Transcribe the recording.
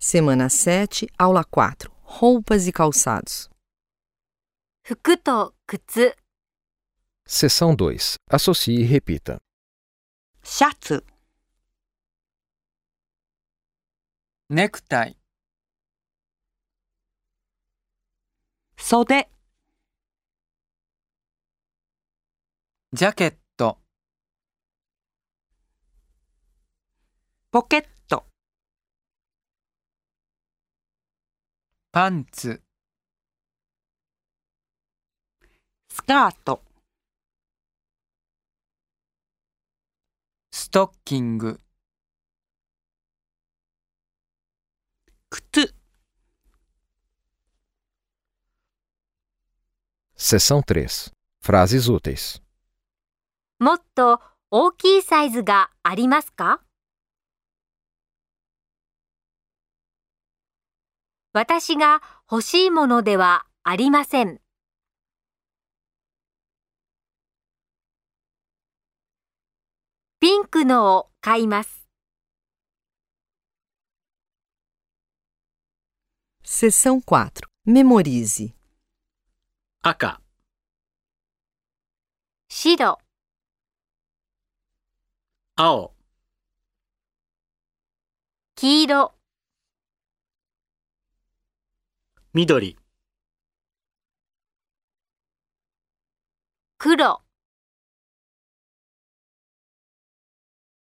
Semana 7, aula 4. Roupas e calçados. 服と靴、 Seção 2. Associe e repita. シャツ、 ネクタイ、 袖、 ジャケット、 ポケット、 パンツ、 スカート、 ストッキング、 靴、 Seção 3. Frases úteis. もっと大きいサイズがありますか？私が欲しいものではありません。ピンクのを買います。 Seção 4. Memorize. 赤、 白、 青、 黄色、 緑、 黒。